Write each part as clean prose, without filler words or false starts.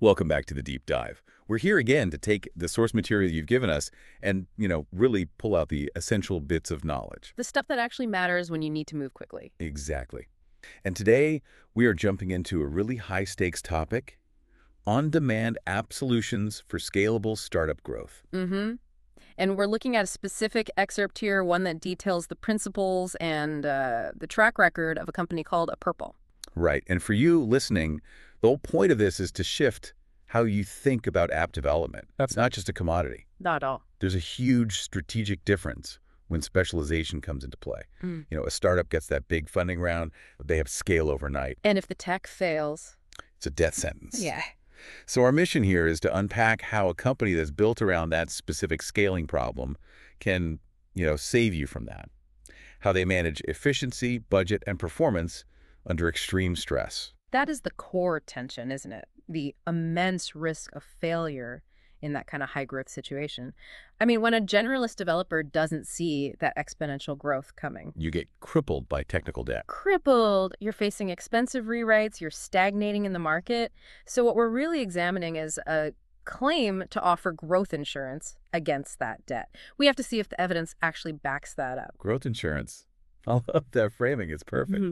Welcome back to the deep dive. We're here again to take the source material you've given us and, really pull out the essential bits of knowledge. The stuff that actually matters when you need to move quickly. Exactly. And today we are jumping into a really high-stakes topic, on-demand app solutions for scalable startup growth. And we're looking at a specific excerpt here, one that details the principles and the track record of a company called Apurple. Right. And for you listening, the whole point of this is to shift how you think about app development. That's not just a commodity. Not at all. There's a huge strategic difference when specialization comes into play. A startup gets that big funding round, they have scale overnight. And if the tech fails... It's a death sentence. Yeah. So our mission here is to unpack how a company that's built around that specific scaling problem can, save you from that. How they manage efficiency, budget, and performance under extreme stress. That is the core tension, isn't it? The immense risk of failure in that kind of high-growth situation. I mean, when a generalist developer doesn't see that exponential growth coming. You get crippled by technical debt. Crippled. You're facing expensive rewrites. You're stagnating in the market. So what we're really examining is a claim to offer growth insurance against that debt. We have to see if the evidence actually backs that up. Growth insurance. I love that framing. It's perfect.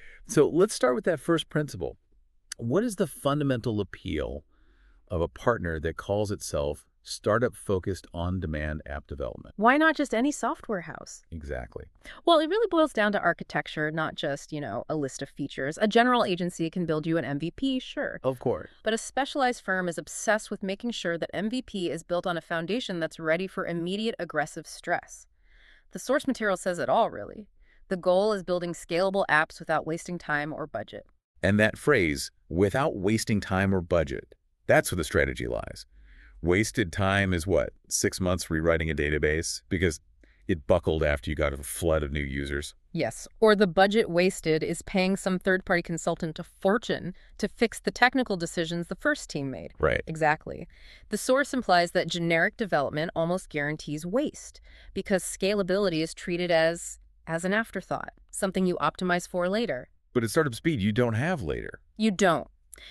So let's start with that first principle. What is the fundamental appeal of a partner that calls itself startup-focused on-demand app development? Why not just any software house? Exactly. Well, it really boils down to architecture, not just, a list of features. A general agency can build you an MVP, sure. Of course. But a specialized firm is obsessed with making sure that MVP is built on a foundation that's ready for immediate aggressive stress. The source material says it all, really. The goal is building scalable apps without wasting time or budget. And that phrase, without wasting time or budget, that's where the strategy lies. Wasted time is what? 6 months rewriting a database because it buckled after you got a flood of new users. Yes, or the budget wasted is paying some third-party consultant a fortune to fix the technical decisions the first team made. Right. Exactly. The source implies that generic development almost guarantees waste because scalability is treated as an afterthought, something you optimize for later. But at startup speed, you don't have later. You don't.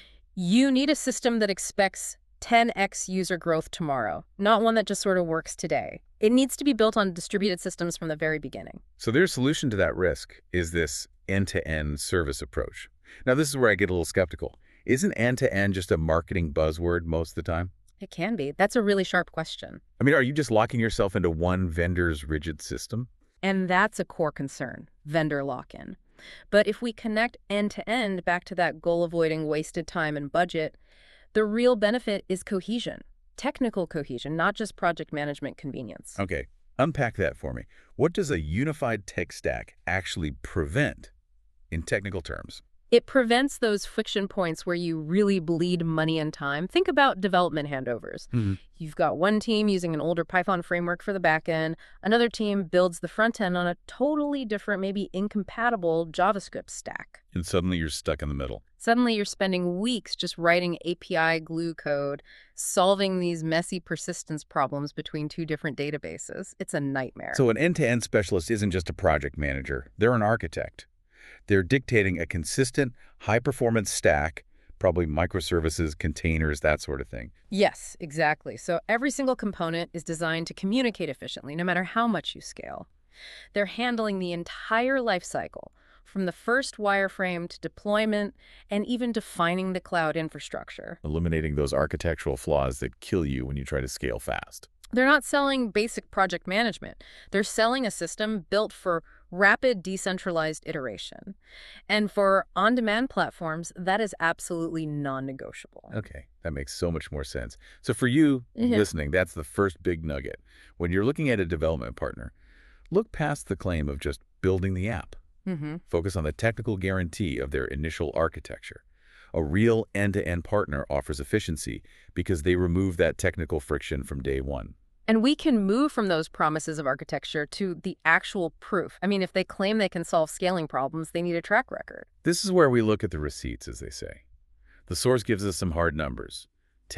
You need a system that expects 10x user growth tomorrow, not one that just sort of works today. It needs to be built on distributed systems from the very beginning. So their solution to that risk is this end-to-end service approach. Now, this is where I get a little skeptical. Isn't end-to-end just a marketing buzzword most of the time? It can be. That's a really sharp question. I mean, are you just locking yourself into one vendor's rigid system? And that's a core concern, vendor lock-in. But if we connect end-to-end back to that goal avoiding wasted time and budget, the real benefit is cohesion, technical cohesion, not just project management convenience. Okay, unpack that for me. What does a unified tech stack actually prevent in technical terms? It prevents those friction points where you really bleed money and time. Think about development handovers. You've got one team using an older Python framework for the back end. Another team builds the front end on a totally different, maybe incompatible JavaScript stack. And suddenly you're stuck in the middle. Suddenly you're spending weeks just writing API glue code, solving these messy persistence problems between two different databases. It's a nightmare. So an end-to-end specialist isn't just a project manager. They're an architect. They're dictating a consistent, high-performance stack, probably microservices, containers, that sort of thing. Yes, exactly. So every single component is designed to communicate efficiently, no matter how much you scale. They're handling the entire life cycle, from the first wireframe to deployment, and even defining the cloud infrastructure. Eliminating those architectural flaws that kill you when you try to scale fast. They're not selling basic project management. They're selling a system built for rapid decentralized iteration. And for on-demand platforms, that is absolutely non-negotiable. Okay, that makes so much more sense. So for you listening, that's the first big nugget. When you're looking at a development partner, look past the claim of just building the app. Focus on the technical guarantee of their initial architecture. A real end-to-end partner offers efficiency because they remove that technical friction from day one. And we can move from those promises of architecture to the actual proof. I mean, if they claim they can solve scaling problems, they need a track record. This is where we look at the receipts, as they say. The source gives us some hard numbers.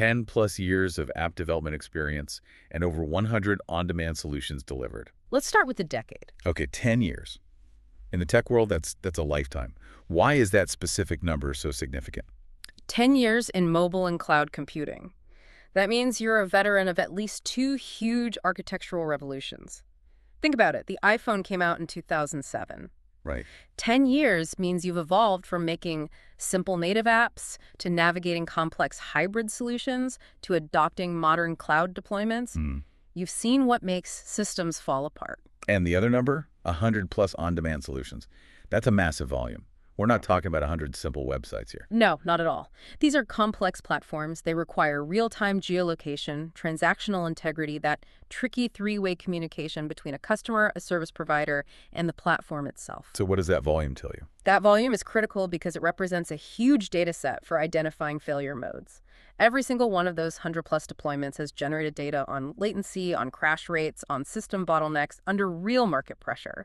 10+ years of app development experience and over 100 on-demand solutions delivered. Let's start with the decade. Okay, 10 years. In the tech world, that's a lifetime. Why is that specific number so significant? 10 years in mobile and cloud computing. That means you're a veteran of at least 2 huge architectural revolutions. Think about it. The iPhone came out in 2007. Right. 10 years means you've evolved from making simple native apps to navigating complex hybrid solutions to adopting modern cloud deployments. You've seen what makes systems fall apart. And the other number? 100+ on-demand solutions. That's a massive volume. We're not talking about 100 simple websites here. No, not at all. These are complex platforms. They require real-time geolocation, transactional integrity, that tricky three-way communication between a customer, a service provider, and the platform itself. So what does that volume tell you? That volume is critical because it represents a huge data set for identifying failure modes. Every single one of those 100+ deployments has generated data on latency, on crash rates, on system bottlenecks under real market pressure.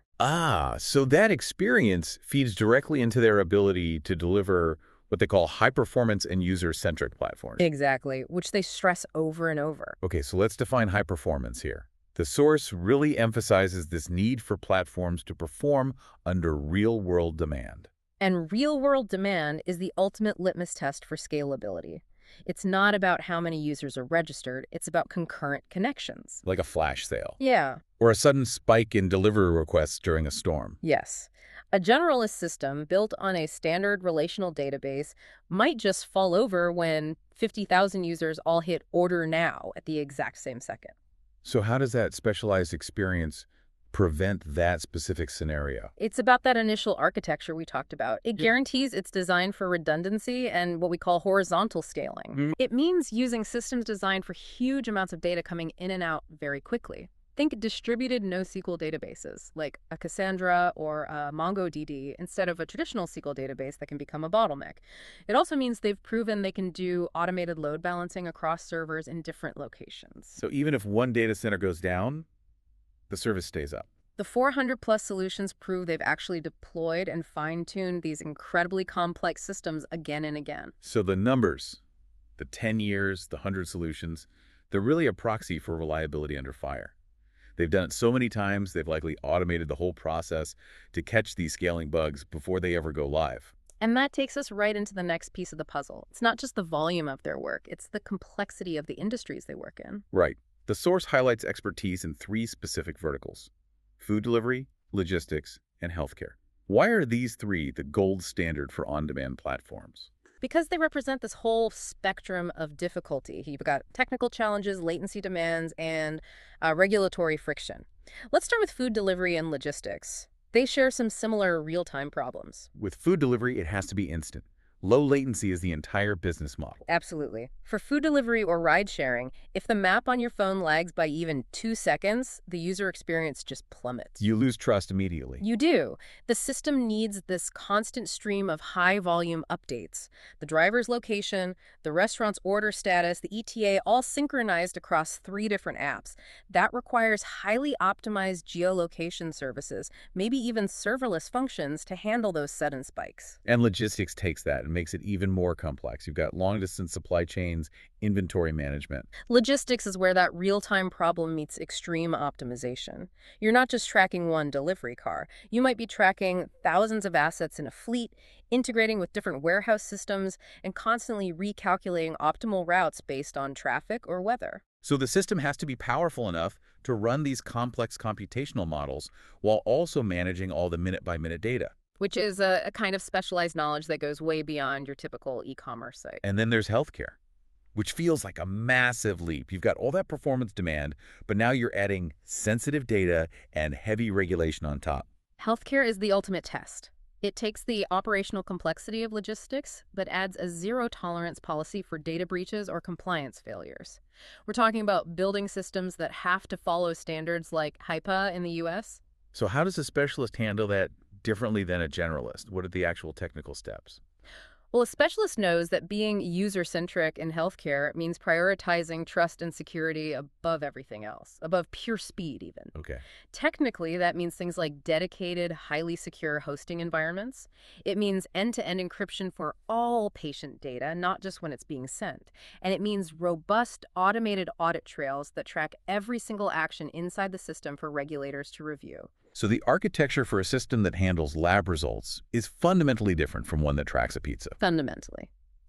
So that experience feeds directly into their ability to deliver what they call high-performance and user-centric platforms. Exactly, which they stress over and over. Okay, so let's define high performance here. The source really emphasizes this need for platforms to perform under real-world demand. And real-world demand is the ultimate litmus test for scalability. It's not about how many users are registered, it's about concurrent connections. Like a flash sale. Yeah. Or a sudden spike in delivery requests during a storm. Yes. A generalist system built on a standard relational database might just fall over when 50,000 users all hit order now at the exact same second. So how does that specialized experience prevent that specific scenario? It's about that initial architecture we talked about. It guarantees it's designed for redundancy and what we call horizontal scaling. It means using systems designed for huge amounts of data coming in and out very quickly. Think distributed NoSQL databases like a Cassandra or a MongoDB instead of a traditional SQL database that can become a bottleneck. It also means they've proven they can do automated load balancing across servers in different locations. So even if one data center goes down, the service stays up. The 400+ solutions prove they've actually deployed and fine-tuned these incredibly complex systems again and again. So the numbers, the 10 years, the 100 solutions, they're really a proxy for reliability under fire. They've done it so many times, they've likely automated the whole process to catch these scaling bugs before they ever go live. And that takes us right into the next piece of the puzzle. It's not just the volume of their work, it's the complexity of the industries they work in. Right. The source highlights expertise in 3 specific verticals: food delivery, logistics, and healthcare. Why are these 3 the gold standard for on-demand platforms? Because they represent this whole spectrum of difficulty. You've got technical challenges, latency demands, and regulatory friction. Let's start with food delivery and logistics. They share some similar real-time problems. With food delivery, it has to be instant. Low latency is the entire business model. Absolutely. For food delivery or ride sharing, if the map on your phone lags by even 2 seconds, the user experience just plummets. You lose trust immediately. You do. The system needs this constant stream of high-volume updates. The driver's location, the restaurant's order status, the ETA, all synchronized across 3 different apps. That requires highly optimized geolocation services, maybe even serverless functions to handle those sudden spikes. And logistics takes that and makes it even more complex. You've got long-distance supply chains, inventory management. Logistics is where that real-time problem meets extreme optimization. You're not just tracking one delivery car. You might be tracking thousands of assets in a fleet, integrating with different warehouse systems, and constantly recalculating optimal routes based on traffic or weather. So the system has to be powerful enough to run these complex computational models while also managing all the minute-by-minute data. Which is a kind of specialized knowledge that goes way beyond your typical e-commerce site. And then there's healthcare, which feels like a massive leap. You've got all that performance demand, but now you're adding sensitive data and heavy regulation on top. Healthcare is the ultimate test. It takes the operational complexity of logistics, but adds a zero-tolerance policy for data breaches or compliance failures. We're talking about building systems that have to follow standards like HIPAA in the U.S. So how does a specialist handle that differently than a generalist? What are the actual technical steps? Well, a specialist knows that being user-centric in healthcare means prioritizing trust and security above everything else, above pure speed even. Okay. Technically, that means things like dedicated, highly secure hosting environments. It means end-to-end encryption for all patient data, not just when it's being sent. And it means robust, automated audit trails that track every single action inside the system for regulators to review. So the architecture for a system that handles lab results is fundamentally different from one that tracks a pizza. Fundamentally.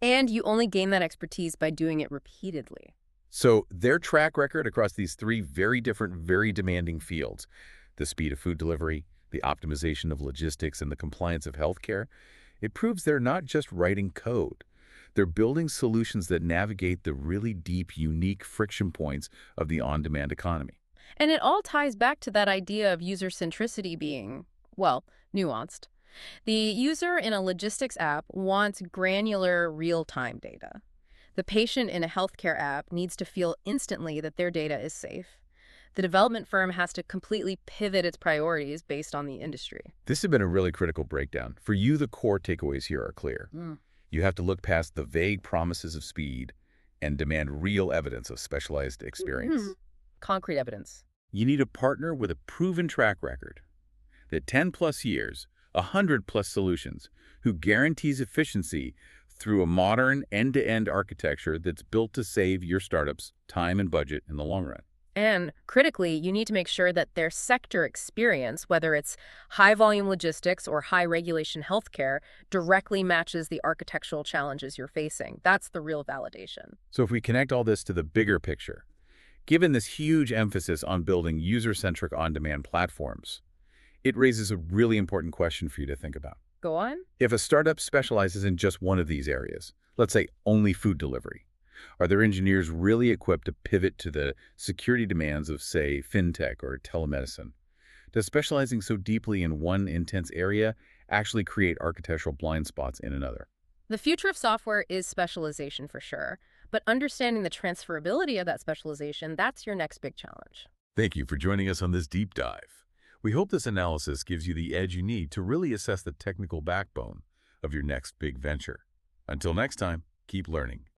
And you only gain that expertise by doing it repeatedly. So their track record across these three very different, very demanding fields, the speed of food delivery, the optimization of logistics, and the compliance of healthcare, it proves they're not just writing code. They're building solutions that navigate the really deep, unique friction points of the on-demand economy. And it all ties back to that idea of user centricity being, well, nuanced. The user in a logistics app wants granular, real-time data. The patient in a healthcare app needs to feel instantly that their data is safe. The development firm has to completely pivot its priorities based on the industry. This has been a really critical breakdown. For you, the core takeaways here are clear. You have to look past the vague promises of speed and demand real evidence of specialized experience. Concrete evidence. You need a partner with a proven track record, that 10-plus years, 100-plus solutions, who guarantees efficiency through a modern end-to-end architecture that's built to save your startups time and budget in the long run. And critically, you need to make sure that their sector experience, whether it's high-volume logistics or high-regulation healthcare, directly matches the architectural challenges you're facing. That's the real validation. So if we connect all this to the bigger picture, given this huge emphasis on building user-centric on-demand platforms, it raises a really important question for you to think about. Go on. If a startup specializes in just one of these areas, let's say only food delivery, are their engineers really equipped to pivot to the security demands of, say, fintech or telemedicine? Does specializing so deeply in one intense area actually create architectural blind spots in another? The future of software is specialization for sure, but understanding the transferability of that specialization, that's your next big challenge. Thank you for joining us on this deep dive. We hope this analysis gives you the edge you need to really assess the technical backbone of your next big venture. Until next time, keep learning.